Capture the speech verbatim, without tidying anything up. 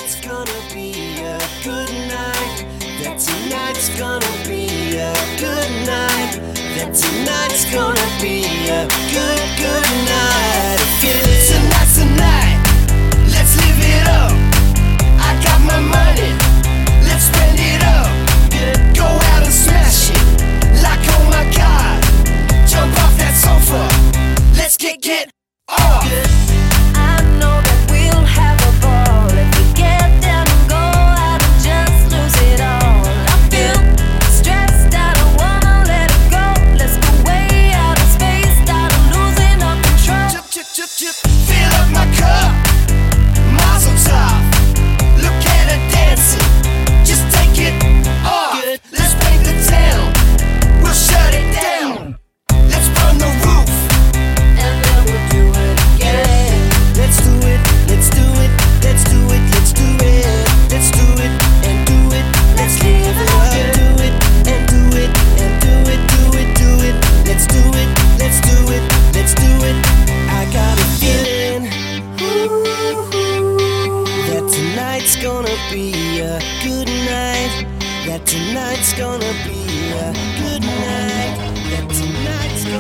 tonight's gonna be a good night. That tonight's gonna be a good night. That tonight's gonna be a good, good night. If tonight's the night, let's live it up. I got my money, let's spend it up. Go out and smash it, like oh my god. Jump off that sofa, let's get, get off. I know that we'll have a ball if we get down and go out and just lose it all. I feel stressed, I don't wanna let it go. Let's go way out of space, start losing our control. Chip, chip, chip, chip. Fill up my cup, mazel tov. Look at her dancing, just take it off. Let's paint the town, we'll shut it down. Let's burn the roof, And then we'll do it again. let's do it, let's do it, let's do it, let's do it, let's do it and do it, let's live it up. Do it and do it and do it, do it, do it. Let's do it, let's do it, let's do it. I got a feeling that tonight's gonna be a good night. That tonight's gonna be a good night. That tonight's gonna